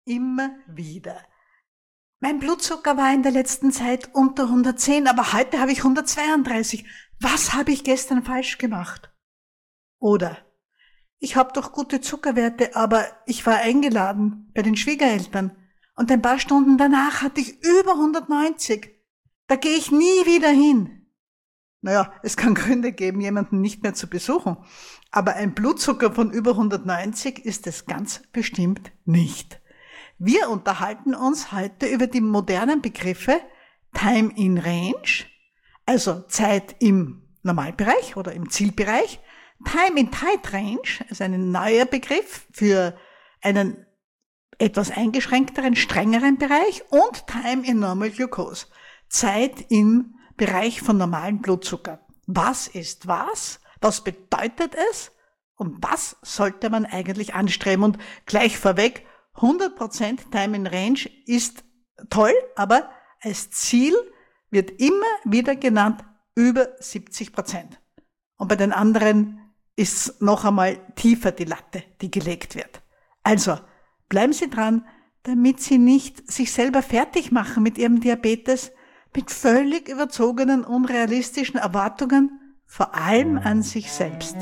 Immer wieder. Mein Blutzucker war in der letzten Zeit unter 110, aber heute habe ich 132. Was habe ich gestern falsch gemacht? Oder, ich habe doch gute Zuckerwerte, aber ich war eingeladen bei den Schwiegereltern und ein paar Stunden danach hatte ich über 190. Da gehe ich nie wieder hin. Naja, es kann Gründe geben, jemanden nicht mehr zu besuchen, aber ein Blutzucker von über 190 ist es ganz bestimmt nicht. Wir unterhalten uns heute über die modernen Begriffe Time in Range, also Zeit im Normalbereich oder im Zielbereich, Time in Tight Range, also ein neuer Begriff für einen etwas eingeschränkteren, strengeren Bereich, und Time in Normal Glucose, Zeit im Bereich von normalem Blutzucker. Was ist was? Was bedeutet es? Und was sollte man eigentlich anstreben? Und gleich vorweg, 100% Time in Range ist toll, aber als Ziel wird immer wieder genannt über 70%. Und bei den anderen ist noch einmal tiefer die Latte, die gelegt wird. Also, bleiben Sie dran, damit Sie nicht sich selber fertig machen mit Ihrem Diabetes, mit völlig überzogenen, unrealistischen Erwartungen, vor allem an sich selbst.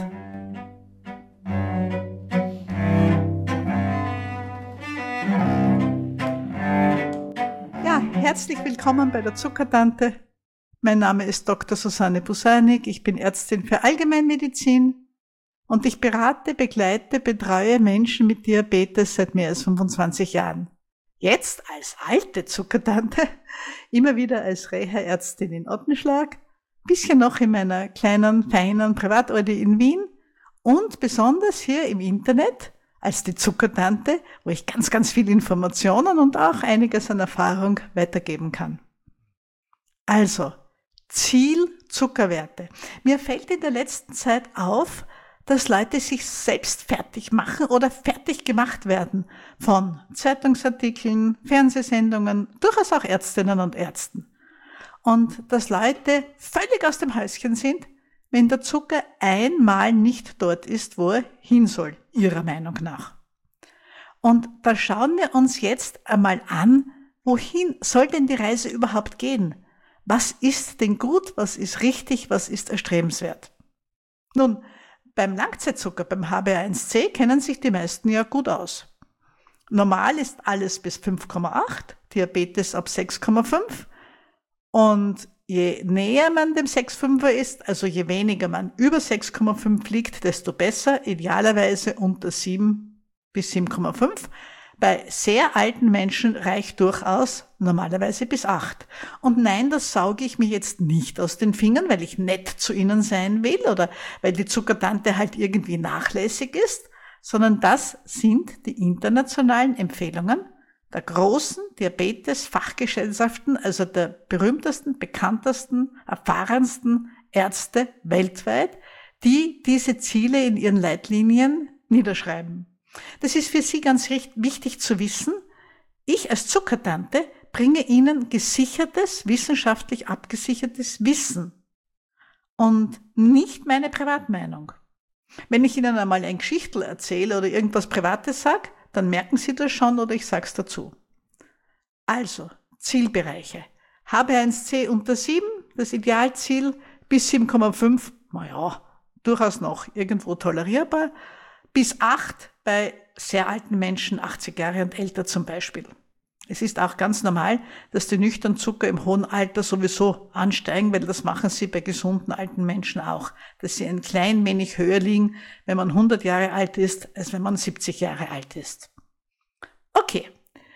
Ja, herzlich willkommen bei der Zuckertante. Mein Name ist Dr. Susanne Busanik, ich bin Ärztin für Allgemeinmedizin und ich berate, begleite, betreue Menschen mit Diabetes seit mehr als 25 Jahren. Jetzt als alte Zuckertante, immer wieder als Reha-Ärztin in Ottenschlag, bisschen noch in meiner kleinen, feinen Privatordi in Wien und besonders hier im Internet als die Zuckertante, wo ich ganz, ganz viel Informationen und auch einiges an Erfahrung weitergeben kann. Also, Ziel Zuckerwerte. Mir fällt in der letzten Zeit auf, dass Leute sich selbst fertig machen oder fertig gemacht werden von Zeitungsartikeln, Fernsehsendungen, durchaus auch Ärztinnen und Ärzten. Und dass Leute völlig aus dem Häuschen sind, wenn der Zucker einmal nicht dort ist, wo er hin soll, ihrer Meinung nach. Und da schauen wir uns jetzt einmal an, wohin soll denn die Reise überhaupt gehen? Was ist denn gut, was ist richtig, was ist erstrebenswert? Nun, beim Langzeitzucker, beim HbA1c, kennen sich die meisten ja gut aus. Normal ist alles bis 5,8, Diabetes ab 6,5. Und je näher man dem 6,5er ist, also je weniger man über 6,5 liegt, desto besser, idealerweise unter 7 bis 7,5. Bei sehr alten Menschen reicht durchaus normalerweise bis 8. Und nein, das sauge ich mir jetzt nicht aus den Fingern, weil ich nett zu Ihnen sein will oder weil die Zuckertante halt irgendwie nachlässig ist, sondern das sind die internationalen Empfehlungen der großen Diabetes-Fachgesellschaften, also der berühmtesten, bekanntesten, erfahrensten Ärzte weltweit, die diese Ziele in ihren Leitlinien niederschreiben. Das ist für Sie ganz wichtig zu wissen. Ich als Zuckertante bringe Ihnen gesichertes, wissenschaftlich abgesichertes Wissen und nicht meine Privatmeinung. Wenn ich Ihnen einmal ein Geschichtel erzähle oder irgendwas Privates sage, dann merken Sie das schon oder ich sage es dazu. Also, Zielbereiche. HbA1c unter 7, das Idealziel, bis 7,5, naja, durchaus noch irgendwo tolerierbar, bis 8 bei sehr alten Menschen, 80 Jahre und älter zum Beispiel. Es ist auch ganz normal, dass die nüchternen Zucker im hohen Alter sowieso ansteigen, weil das machen sie bei gesunden alten Menschen auch, dass sie ein klein wenig höher liegen, wenn man 100 Jahre alt ist, als wenn man 70 Jahre alt ist. Okay,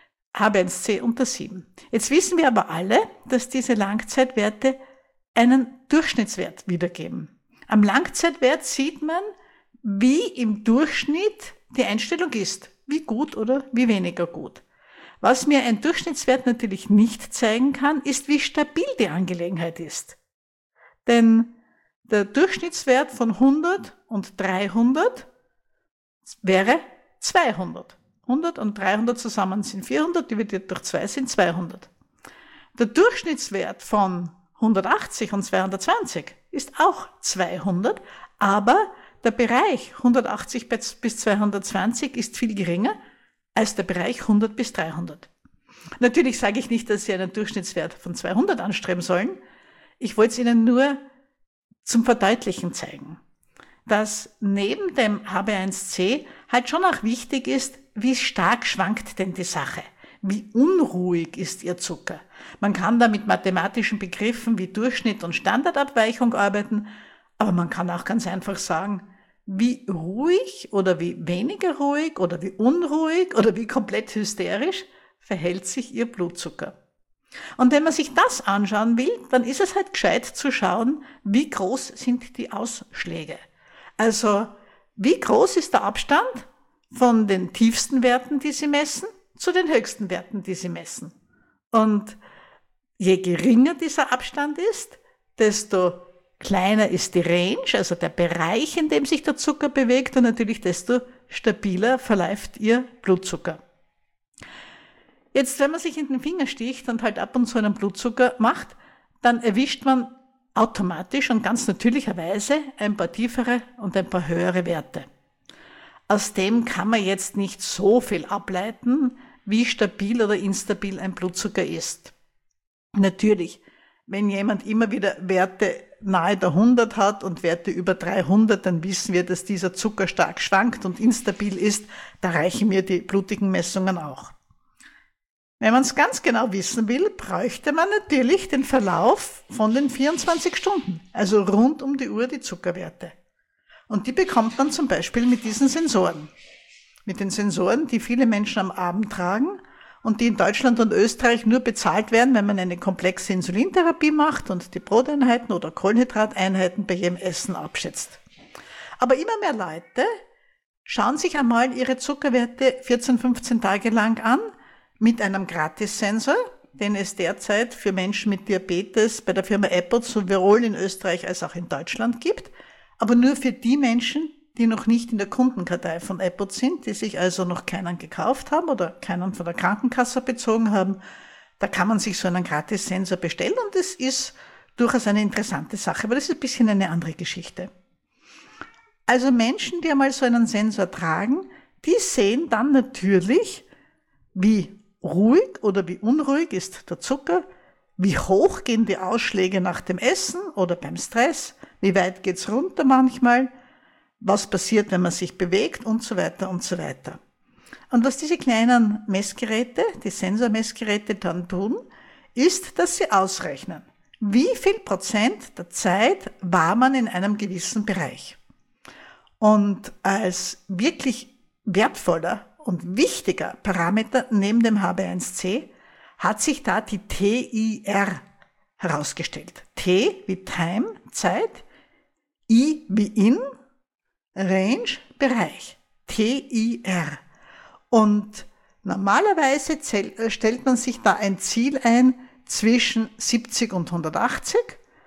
HbA1c unter 7. Jetzt wissen wir aber alle, dass diese Langzeitwerte einen Durchschnittswert wiedergeben. Am Langzeitwert sieht man, wie im Durchschnitt die Einstellung ist, wie gut oder wie weniger gut. Was mir ein Durchschnittswert natürlich nicht zeigen kann, ist, wie stabil die Angelegenheit ist. Denn der Durchschnittswert von 100 und 300 wäre 200. 100 und 300 zusammen sind 400, dividiert durch 2 sind 200. Der Durchschnittswert von 180 und 220 ist auch 200, aber der Bereich 180 bis 220 ist viel geringer als der Bereich 100 bis 300. Natürlich sage ich nicht, dass Sie einen Durchschnittswert von 200 anstreben sollen. Ich wollte es Ihnen nur zum Verdeutlichen zeigen, dass neben dem HB1C halt schon auch wichtig ist, wie stark schwankt denn die Sache? Wie unruhig ist Ihr Zucker? Man kann da mit mathematischen Begriffen wie Durchschnitt und Standardabweichung arbeiten, aber man kann auch ganz einfach sagen, wie ruhig oder wie weniger ruhig oder wie unruhig oder wie komplett hysterisch verhält sich Ihr Blutzucker. Und wenn man sich das anschauen will, dann ist es halt gescheit zu schauen, wie groß sind die Ausschläge. Also, wie groß ist der Abstand von den tiefsten Werten, die Sie messen, zu den höchsten Werten, die Sie messen. Und je geringer dieser Abstand ist, desto kleiner ist die Range, also der Bereich, in dem sich der Zucker bewegt, und natürlich desto stabiler verläuft Ihr Blutzucker. Jetzt, wenn man sich in den Finger sticht und halt ab und zu einen Blutzucker macht, dann erwischt man automatisch und ganz natürlicherweise ein paar tiefere und ein paar höhere Werte. Aus dem kann man jetzt nicht so viel ableiten, wie stabil oder instabil ein Blutzucker ist. Natürlich, wenn jemand immer wieder Werte nahe der 100 hat und Werte über 300, dann wissen wir, dass dieser Zucker stark schwankt und instabil ist. Da reichen mir die blutigen Messungen auch. Wenn man es ganz genau wissen will, bräuchte man natürlich den Verlauf von den 24 Stunden, also rund um die Uhr die Zuckerwerte. Und die bekommt man zum Beispiel mit diesen Sensoren. Mit den Sensoren, die viele Menschen am Abend tragen und die in Deutschland und Österreich nur bezahlt werden, wenn man eine komplexe Insulintherapie macht und die Broteinheiten oder Kohlenhydrateinheiten bei jedem Essen abschätzt. Aber immer mehr Leute schauen sich einmal ihre Zuckerwerte 14, 15 Tage lang an, mit einem Gratissensor, den es derzeit für Menschen mit Diabetes bei der Firma Abbott sowohl in Österreich als auch in Deutschland gibt, aber nur für die Menschen, die noch nicht in der Kundenkartei von Abbott sind, die sich also noch keinen gekauft haben oder keinen von der Krankenkasse bezogen haben. Da kann man sich so einen Gratissensor bestellen und es ist durchaus eine interessante Sache, aber das ist ein bisschen eine andere Geschichte. Also Menschen, die einmal so einen Sensor tragen, die sehen dann natürlich, wie ruhig oder wie unruhig ist der Zucker, wie hoch gehen die Ausschläge nach dem Essen oder beim Stress, wie weit geht's runter manchmal, was passiert, wenn man sich bewegt und so weiter und so weiter. Und was diese kleinen Messgeräte, die Sensormessgeräte dann tun, ist, dass sie ausrechnen, wie viel Prozent der Zeit war man in einem gewissen Bereich. Und als wirklich wertvoller und wichtiger Parameter neben dem HB1C hat sich da die TIR herausgestellt. T wie Time, Zeit, I wie In, Range, Bereich. TIR. Und normalerweise stellt man sich da ein Ziel ein zwischen 70 und 180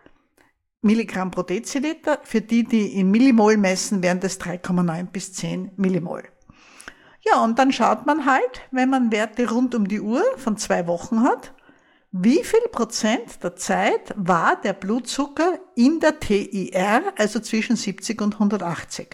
Milligramm pro Deziliter. Für die, die in Millimol messen, wären das 3,9 bis 10 Millimol. Ja, und dann schaut man halt, wenn man Werte rund um die Uhr von 2 Wochen hat, wie viel Prozent der Zeit war der Blutzucker in der TIR, also zwischen 70 und 180.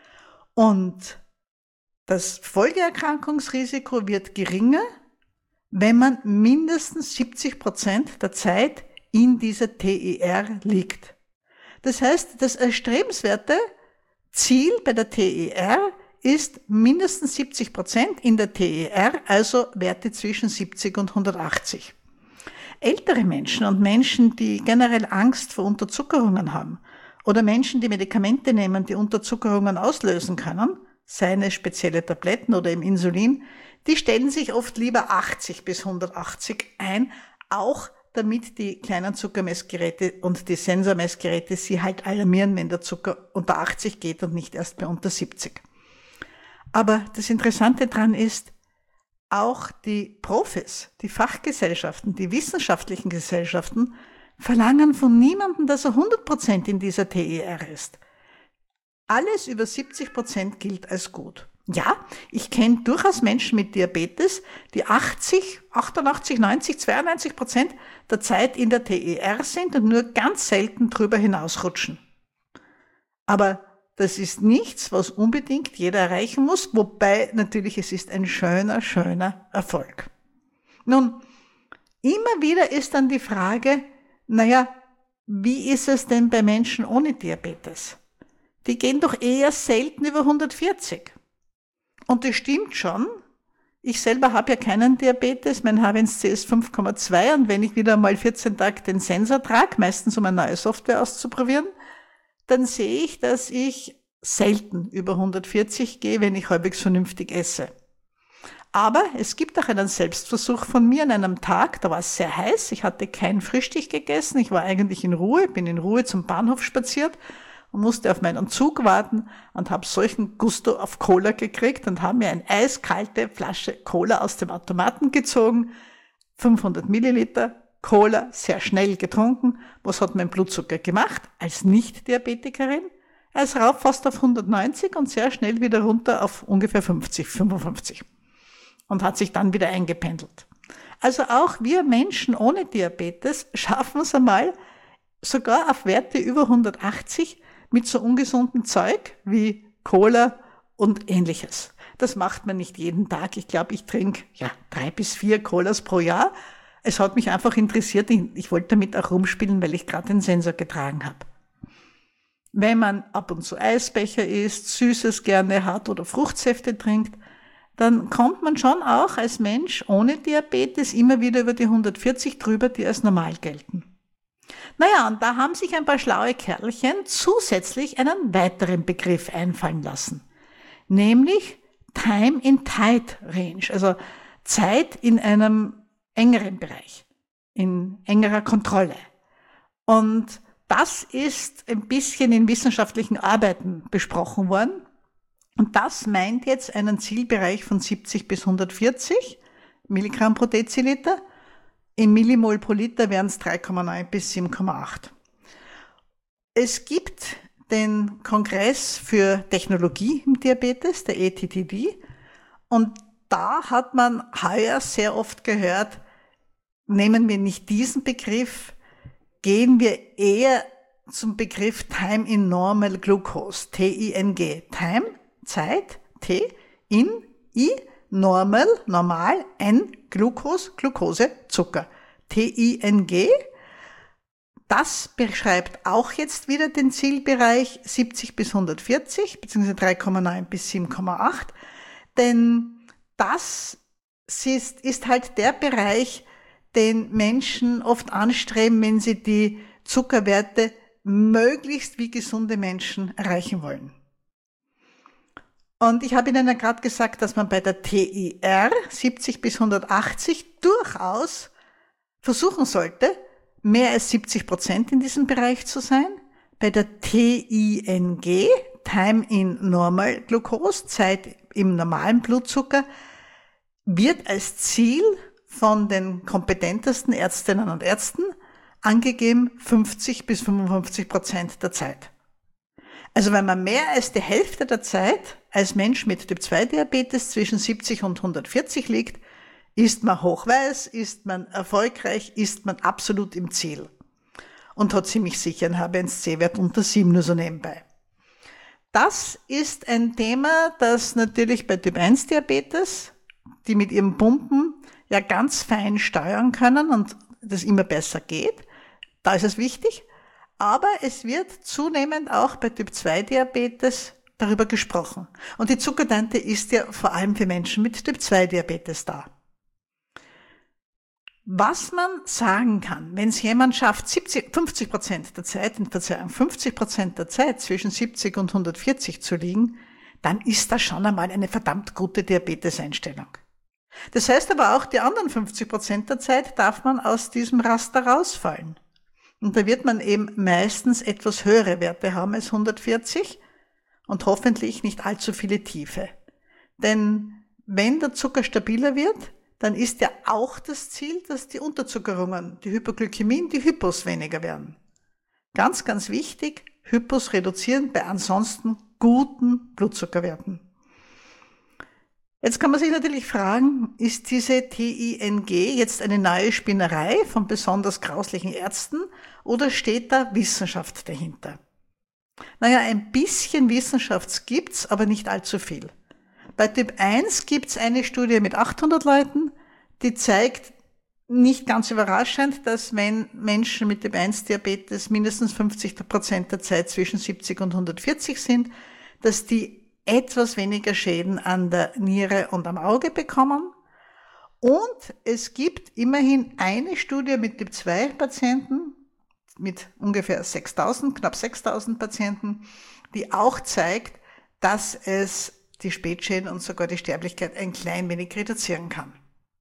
Und das Folgeerkrankungsrisiko wird geringer, wenn man mindestens 70% der Zeit in dieser TIR liegt. Das heißt, das erstrebenswerte Ziel bei der TIR ist mindestens 70% in der TIR, also Werte zwischen 70 und 180. Ältere Menschen und Menschen, die generell Angst vor Unterzuckerungen haben oder Menschen, die Medikamente nehmen, die Unterzuckerungen auslösen können, seien es spezielle Tabletten oder im Insulin, die stellen sich oft lieber 80 bis 180 ein, auch damit die kleinen Zuckermessgeräte und die Sensormessgeräte sie halt alarmieren, wenn der Zucker unter 80 geht und nicht erst bei unter 70. Aber das Interessante daran ist, auch die Profis, die Fachgesellschaften, die wissenschaftlichen Gesellschaften verlangen von niemandem, dass er 100% in dieser TIR ist. Alles über 70% gilt als gut. Ja, ich kenne durchaus Menschen mit Diabetes, die 80, 88, 90, 92% der Zeit in der TIR sind und nur ganz selten drüber hinausrutschen. Aber das ist nichts, was unbedingt jeder erreichen muss, wobei natürlich es ist ein schöner, schöner Erfolg. Nun, immer wieder ist dann die Frage, wie ist es denn bei Menschen ohne Diabetes? Die gehen doch eher selten über 140. Und das stimmt schon. Ich selber habe ja keinen Diabetes, mein H1C ist 5,2 und wenn ich wieder mal 14 Tage den Sensor trage, meistens um eine neue Software auszuprobieren, dann sehe ich, dass ich selten über 140 gehe, wenn ich halbwegs vernünftig esse. Aber es gibt auch einen Selbstversuch von mir an einem Tag, da war es sehr heiß, ich hatte kein Frühstück gegessen, ich war eigentlich in Ruhe, bin in Ruhe zum Bahnhof spaziert und musste auf meinen Zug warten und habe solchen Gusto auf Cola gekriegt und habe mir eine eiskalte Flasche Cola aus dem Automaten gezogen, 500 Milliliter Cola, sehr schnell getrunken. Was hat mein Blutzucker gemacht als Nicht-Diabetikerin? Er ist rauf fast auf 190 und sehr schnell wieder runter auf ungefähr 50, 55 und hat sich dann wieder eingependelt. Also auch wir Menschen ohne Diabetes schaffen es einmal sogar auf Werte über 180 mit so ungesundem Zeug wie Cola und Ähnliches. Das macht man nicht jeden Tag. Ich glaube, ich trinke 3 bis 4 Colas pro Jahr. Es hat mich einfach interessiert. Ich wollte damit auch rumspielen, weil ich gerade den Sensor getragen habe. Wenn man ab und zu Eisbecher isst, Süßes gerne hat oder Fruchtsäfte trinkt, dann kommt man schon auch als Mensch ohne Diabetes immer wieder über die 140 drüber, die als normal gelten. Und da haben sich ein paar schlaue Kerlchen zusätzlich einen weiteren Begriff einfallen lassen, nämlich Time in Tight Range, also Zeit in einem engeren Bereich, in engerer Kontrolle. Und das ist ein bisschen in wissenschaftlichen Arbeiten besprochen worden. Und das meint jetzt einen Zielbereich von 70 bis 140 Milligramm pro Deziliter. Im Millimol pro Liter wären es 3,9 bis 7,8. Es gibt den Kongress für Technologie im Diabetes, der ETTD, und da hat man heuer sehr oft gehört, nehmen wir nicht diesen Begriff, gehen wir eher zum Begriff Time in Normal Glucose, TING, Time, Zeit, T, in, I, Normal, normal, N, Glucose, Zucker. TING, das beschreibt auch jetzt wieder den Zielbereich 70 bis 140, beziehungsweise 3,9 bis 7,8, denn das ist halt der Bereich, den Menschen oft anstreben, wenn sie die Zuckerwerte möglichst wie gesunde Menschen erreichen wollen. Und ich habe Ihnen ja gerade gesagt, dass man bei der TIR 70 bis 180 durchaus versuchen sollte, mehr als 70% in diesem Bereich zu sein. Bei der TING, Time in Normal Glucose, Zeit im normalen Blutzucker, wird als Ziel von den kompetentesten Ärztinnen und Ärzten angegeben 50 bis 55% der Zeit. Also wenn man mehr als die Hälfte der Zeit als Mensch mit Typ-2-Diabetes zwischen 70 und 140 liegt, ist man hochweiß, ist man erfolgreich, ist man absolut im Ziel und hat ziemlich sicher einen H1C-Wert unter 7, nur so nebenbei. Das ist ein Thema, das natürlich bei Typ-1-Diabetes, die mit ihren Pumpen ja ganz fein steuern können und das immer besser geht, da ist es wichtig. Aber es wird zunehmend auch bei Typ-2-Diabetes darüber gesprochen. Und die Zuckertante ist ja vor allem für Menschen mit Typ-2-Diabetes da. Was man sagen kann, wenn es jemand schafft, 50% der Zeit, 50% der Zeit zwischen 70 und 140 zu liegen, dann ist das schon einmal eine verdammt gute Diabeteseinstellung. Das heißt aber auch, die anderen 50% der Zeit darf man aus diesem Raster rausfallen. Und da wird man eben meistens etwas höhere Werte haben als 140 und hoffentlich nicht allzu viele Tiefe. Denn wenn der Zucker stabiler wird, dann ist ja auch das Ziel, dass die Unterzuckerungen, die Hypoglykämien, die Hypos weniger werden. Ganz, ganz wichtig, Hypos reduzieren bei ansonsten guten Blutzuckerwerten. Jetzt kann man sich natürlich fragen, ist diese TING jetzt eine neue Spinnerei von besonders grauslichen Ärzten oder steht da Wissenschaft dahinter? Naja, ein bisschen Wissenschaft gibt's, aber nicht allzu viel. Bei Typ 1 gibt's eine Studie mit 800 Leuten, die zeigt, nicht ganz überraschend, dass wenn Menschen mit Typ 1 Diabetes mindestens 50% der Zeit zwischen 70 und 140 sind, dass die etwas weniger Schäden an der Niere und am Auge bekommen. Und es gibt immerhin eine Studie mit Typ 2 Patienten, mit ungefähr 6.000, knapp 6.000 Patienten, die auch zeigt, dass es die Spätschäden und sogar die Sterblichkeit ein klein wenig reduzieren kann.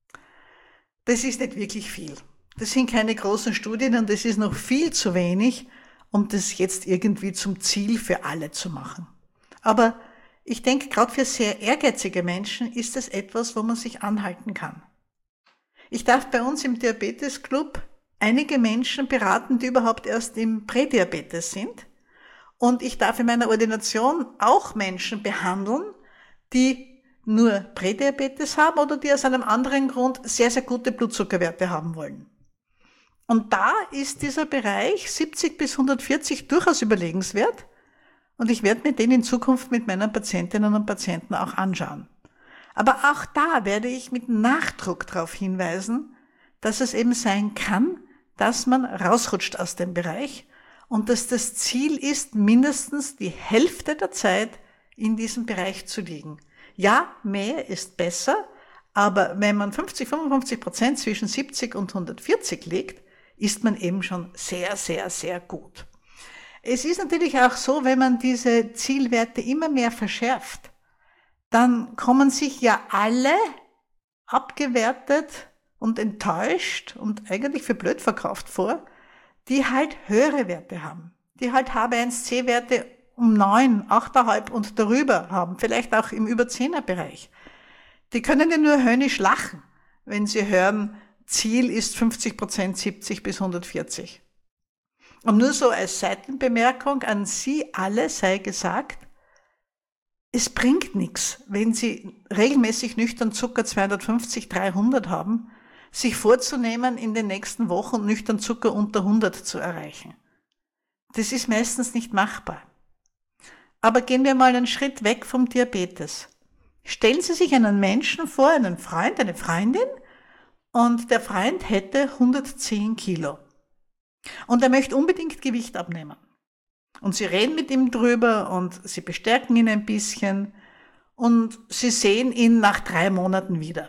Das ist nicht wirklich viel. Das sind keine großen Studien und das ist noch viel zu wenig, um das jetzt irgendwie zum Ziel für alle zu machen. Aber ich denke, gerade für sehr ehrgeizige Menschen ist es etwas, wo man sich anhalten kann. Ich darf bei uns im Diabetesclub einige Menschen beraten, die überhaupt erst im Prädiabetes sind. Und ich darf in meiner Ordination auch Menschen behandeln, die nur Prädiabetes haben oder die aus einem anderen Grund sehr, sehr gute Blutzuckerwerte haben wollen. Und da ist dieser Bereich 70 bis 140 durchaus überlegenswert und ich werde mir den in Zukunft mit meinen Patientinnen und Patienten auch anschauen. Aber auch da werde ich mit Nachdruck darauf hinweisen, dass es eben sein kann, dass man rausrutscht aus dem Bereich und dass das Ziel ist, mindestens die Hälfte der Zeit in diesem Bereich zu liegen. Ja, mehr ist besser, aber wenn man 50-55% zwischen 70 und 140 liegt, ist man eben schon sehr, sehr, sehr gut. Es ist natürlich auch so, wenn man diese Zielwerte immer mehr verschärft, dann kommen sich ja alle abgewertet und enttäuscht und eigentlich für blöd verkauft vor, die halt höhere Werte haben, die halt HbA1c-Werte um 9, 8,5 und darüber haben, vielleicht auch im über 10er Bereich. Die können ja nur höhnisch lachen, wenn sie hören, Ziel ist 50%, 70 bis 140. Und nur so als Seitenbemerkung an Sie alle sei gesagt, es bringt nichts, wenn Sie regelmäßig nüchtern Zucker 250, 300 haben, sich vorzunehmen, in den nächsten Wochen nüchtern Zucker unter 100 zu erreichen. Das ist meistens nicht machbar. Aber gehen wir mal einen Schritt weg vom Diabetes. Stellen Sie sich einen Menschen vor, einen Freund, eine Freundin, und der Freund hätte 110 Kilo. Und er möchte unbedingt Gewicht abnehmen. Und Sie reden mit ihm drüber und Sie bestärken ihn ein bisschen und Sie sehen ihn nach 3 Monaten wieder.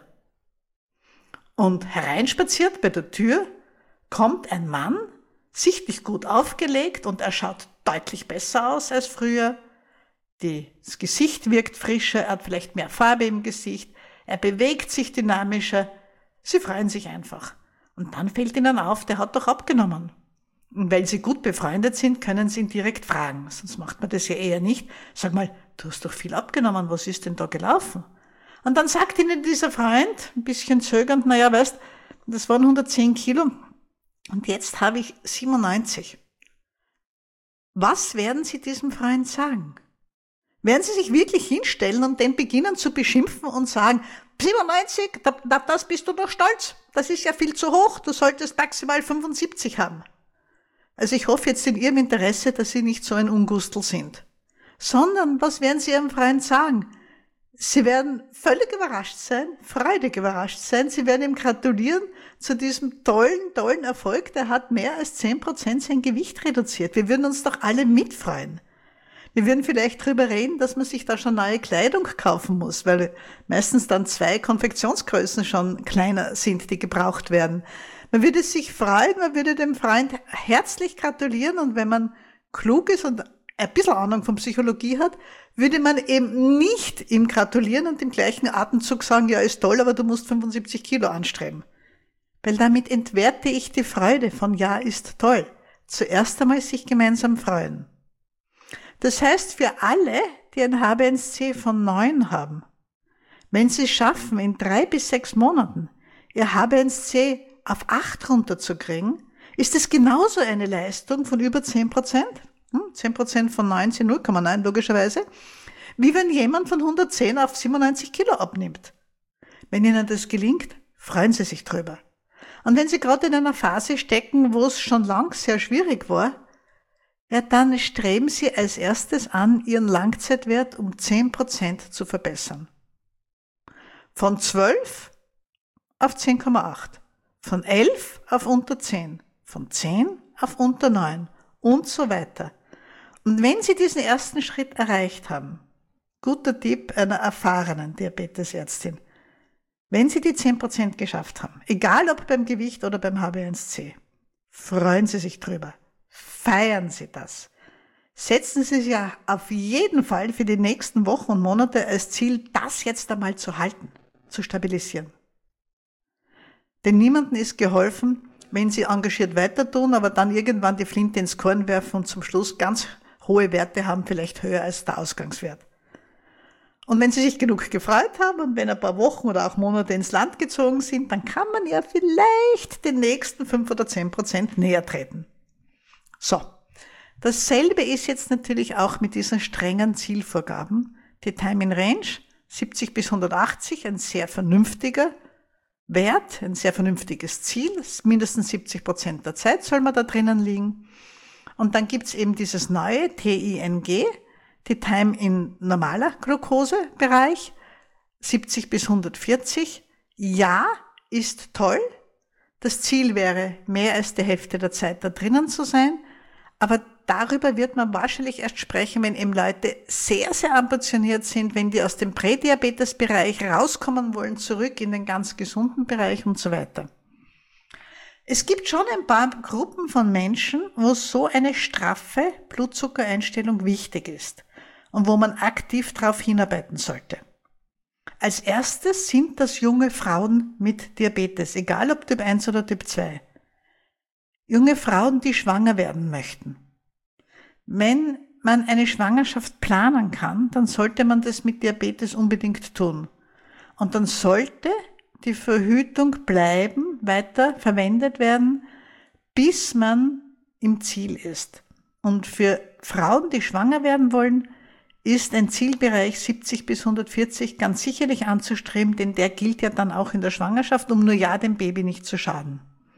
Und hereinspaziert bei der Tür kommt ein Mann, sichtlich gut aufgelegt und er schaut deutlich besser aus als früher. Das Gesicht wirkt frischer, er hat vielleicht mehr Farbe im Gesicht, er bewegt sich dynamischer. Sie freuen sich einfach. Und dann fällt ihnen auf, der hat doch abgenommen. Und weil sie gut befreundet sind, können sie ihn direkt fragen. Sonst macht man das ja eher nicht. Sag mal, du hast doch viel abgenommen, was ist denn da gelaufen? Und dann sagt ihnen dieser Freund, ein bisschen zögernd, naja, weißt, das waren 110 Kilo und jetzt habe ich 97. Was werden Sie diesem Freund sagen? Werden Sie sich wirklich hinstellen und den beginnen zu beschimpfen und sagen, 97, das bist du doch stolz. Das ist ja viel zu hoch. Du solltest maximal 75 haben. Also ich hoffe jetzt in Ihrem Interesse, dass Sie nicht so ein Ungustel sind. Sondern, was werden Sie Ihrem Freund sagen? Sie werden völlig überrascht sein, freudig überrascht sein. Sie werden ihm gratulieren zu diesem tollen Erfolg. Der hat mehr als 10% sein Gewicht reduziert. Wir würden uns doch alle mitfreuen. Wir würden vielleicht drüber reden, dass man sich da schon neue Kleidung kaufen muss, weil meistens dann 2 Konfektionsgrößen schon kleiner sind, die gebraucht werden. Man würde sich freuen, man würde dem Freund herzlich gratulieren und wenn man klug ist und ein bisschen Ahnung von Psychologie hat, würde man eben nicht ihm gratulieren und im gleichen Atemzug sagen, ja, ist toll, aber du musst 75 Kilo anstreben. Weil damit entwerte ich die Freude von ja, ist toll. Zuerst einmal sich gemeinsam freuen. Das heißt, für alle, die ein HbA1c von 9 haben, wenn sie es schaffen, in 3 bis 6 Monaten ihr HbA1c auf 8 runterzukriegen, ist es genauso eine Leistung von über 10%. 10% von 9 sind 0,9 logischerweise, wie wenn jemand von 110 auf 97 Kilo abnimmt. Wenn Ihnen das gelingt, freuen Sie sich drüber. Und wenn Sie gerade in einer Phase stecken, wo es schon lang sehr schwierig war, ja, dann streben Sie als erstes an, Ihren Langzeitwert um 10% zu verbessern. Von 12 auf 10,8, von 11 auf unter 10, von 10 auf unter 9 und so weiter. Und wenn Sie diesen ersten Schritt erreicht haben, guter Tipp einer erfahrenen Diabetesärztin, wenn Sie die 10% geschafft haben, egal ob beim Gewicht oder beim HbA1c, freuen Sie sich drüber. Feiern Sie das. Setzen Sie sich ja auf jeden Fall für die nächsten Wochen und Monate als Ziel, das jetzt einmal zu halten, zu stabilisieren. Denn niemandem ist geholfen, wenn Sie engagiert weiter tun, aber dann irgendwann die Flinte ins Korn werfen und zum Schluss ganz hohe Werte haben, vielleicht höher als der Ausgangswert. Und wenn Sie sich genug gefreut haben und wenn ein paar Wochen oder auch Monate ins Land gezogen sind, dann kann man ja vielleicht den nächsten 5 oder 10% näher treten. So, dasselbe ist jetzt natürlich auch mit diesen strengen Zielvorgaben. Die Time in Range, 70 bis 180, ein sehr vernünftiger Wert, ein sehr vernünftiges Ziel. Mindestens 70% der Zeit soll man da drinnen liegen. Und dann gibt's eben dieses neue TING, die Time in normaler Glukosebereich, 70 bis 140. Ja, ist toll. Das Ziel wäre, mehr als die Hälfte der Zeit da drinnen zu sein. Aber darüber wird man wahrscheinlich erst sprechen, wenn eben Leute sehr, sehr ambitioniert sind, wenn die aus dem Prädiabetes-Bereich rauskommen wollen, zurück in den ganz gesunden Bereich und so weiter. Es gibt schon ein paar Gruppen von Menschen, wo so eine straffe Blutzuckereinstellung wichtig ist und wo man aktiv darauf hinarbeiten sollte. Als erstes sind das junge Frauen mit Diabetes, egal ob Typ 1 oder Typ 2. Junge Frauen, die schwanger werden möchten. Wenn man eine Schwangerschaft planen kann, dann sollte man das mit Diabetes unbedingt tun. Und dann sollte die Verhütung bleiben, weiter verwendet werden, bis man im Ziel ist. Und für Frauen, die schwanger werden wollen, ist ein Zielbereich 70 bis 140 ganz sicherlich anzustreben, denn der gilt ja dann auch in der Schwangerschaft, um nur ja dem Baby nicht zu schaden.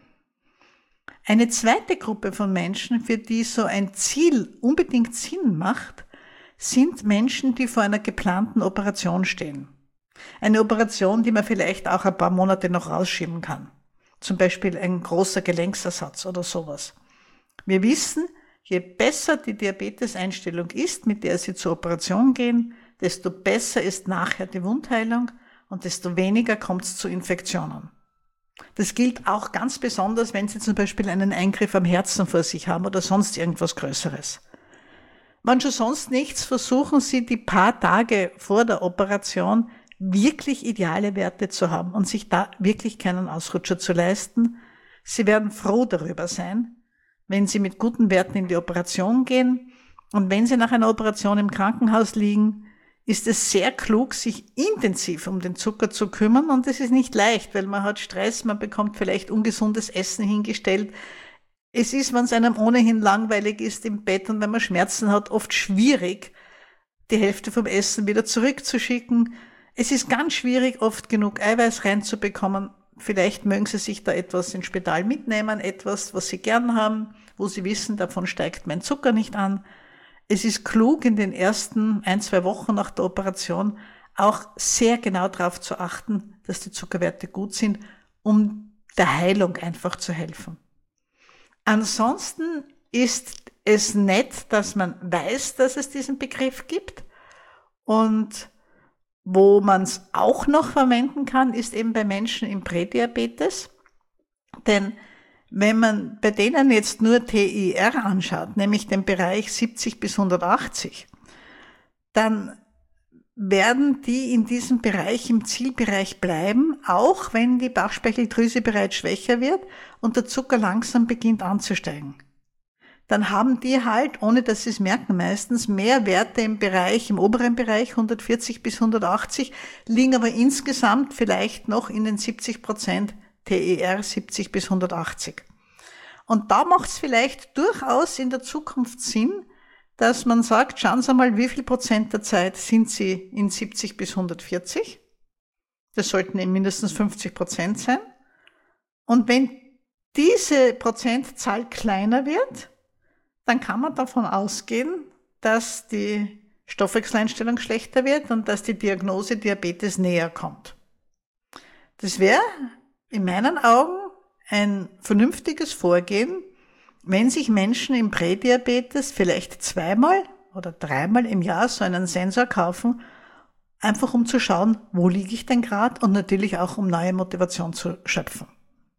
Eine zweite Gruppe von Menschen, für die so ein Ziel unbedingt Sinn macht, sind Menschen, die vor einer geplanten Operation stehen. Eine Operation, die man vielleicht auch ein paar Monate noch rausschieben kann. Zum Beispiel ein großer Gelenksersatz oder sowas. Wir wissen, je besser die Diabeteseinstellung ist, mit der Sie zur Operation gehen, desto besser ist nachher die Wundheilung und desto weniger kommt es zu Infektionen. Das gilt auch ganz besonders, wenn Sie zum Beispiel einen Eingriff am Herzen vor sich haben oder sonst irgendwas Größeres. Wenn schon sonst nichts, versuchen Sie die paar Tage vor der Operation wirklich ideale Werte zu haben und sich da wirklich keinen Ausrutscher zu leisten. Sie werden froh darüber sein, wenn Sie mit guten Werten in die Operation gehen. Und wenn Sie nach einer Operation im Krankenhaus liegen, ist es sehr klug, sich intensiv um den Zucker zu kümmern. Und das ist nicht leicht, weil man hat Stress, man bekommt vielleicht ungesundes Essen hingestellt. Es ist, wenn es einem ohnehin langweilig ist im Bett und wenn man Schmerzen hat, oft schwierig, die Hälfte vom Essen wieder zurückzuschicken. Es ist ganz schwierig, oft genug Eiweiß reinzubekommen. Vielleicht mögen Sie sich da etwas ins Spital mitnehmen, etwas, was Sie gern haben, wo Sie wissen, davon steigt mein Zucker nicht an. Es ist klug, in den ersten 1-2 Wochen nach der Operation auch sehr genau darauf zu achten, dass die Zuckerwerte gut sind, um der Heilung einfach zu helfen. Ansonsten ist es nett, dass man weiß, dass es diesen Begriff gibt. Und wo man es auch noch verwenden kann, ist eben bei Menschen im Prädiabetes. Denn wenn man bei denen jetzt nur TIR anschaut, nämlich den Bereich 70 bis 180, dann werden die in diesem Bereich, im Zielbereich bleiben, auch wenn die Bauchspeicheldrüse bereits schwächer wird und der Zucker langsam beginnt anzusteigen. Dann haben die halt, ohne dass sie es merken meistens, mehr Werte im Bereich, im oberen Bereich, 140 bis 180, liegen aber insgesamt vielleicht noch in den 70% TIR 70 bis 180. Und da macht es vielleicht durchaus in der Zukunft Sinn, dass man sagt, schauen Sie mal, wie viel Prozent der Zeit sind Sie in 70 bis 140? Das sollten eben mindestens 50% sein. Und wenn diese Prozentzahl kleiner wird, dann kann man davon ausgehen, dass die Stoffwechseleinstellung schlechter wird und dass die Diagnose Diabetes näher kommt. Das wäre in meinen Augen ein vernünftiges Vorgehen, wenn sich Menschen im Prädiabetes vielleicht 2-mal oder 3-mal im Jahr so einen Sensor kaufen, einfach um zu schauen, wo liege ich denn gerade und natürlich auch um neue Motivation zu schöpfen.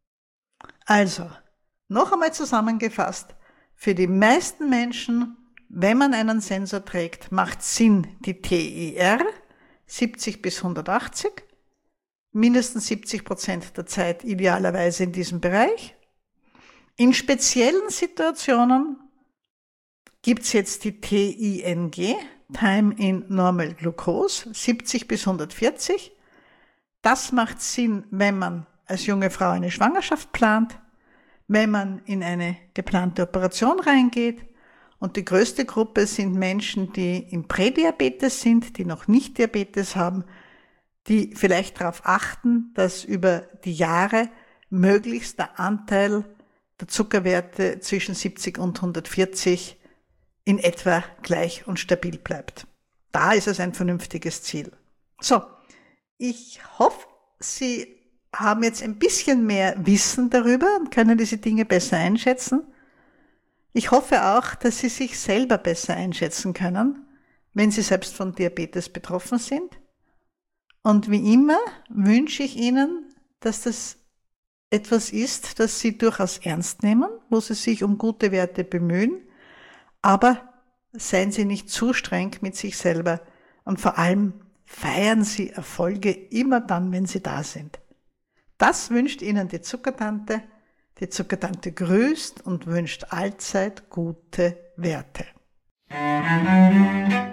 Also, noch einmal zusammengefasst, für die meisten Menschen, wenn man einen Sensor trägt, macht Sinn die TIR 70 bis 180, mindestens 70% der Zeit idealerweise in diesem Bereich. In speziellen Situationen gibt's jetzt die TING, Time in Normal Glucose, 70 bis 140. Das macht Sinn, wenn man als junge Frau eine Schwangerschaft plant, wenn man in eine geplante Operation reingeht. Und die größte Gruppe sind Menschen, die im Prädiabetes sind, die noch nicht Diabetes haben, die vielleicht darauf achten, dass über die Jahre möglichst der Anteil der Zuckerwerte zwischen 70 und 140 in etwa gleich und stabil bleibt. Da ist es ein vernünftiges Ziel. So, ich hoffe, Sie haben jetzt ein bisschen mehr Wissen darüber und können diese Dinge besser einschätzen. Ich hoffe auch, dass Sie sich selber besser einschätzen können, wenn Sie selbst von Diabetes betroffen sind. Und wie immer wünsche ich Ihnen, dass das etwas ist, das Sie durchaus ernst nehmen, wo Sie sich um gute Werte bemühen, aber seien Sie nicht zu streng mit sich selber und vor allem feiern Sie Erfolge immer dann, wenn sie da sind. Das wünscht Ihnen die Zuckertante. Die Zuckertante grüßt und wünscht allzeit gute Werte.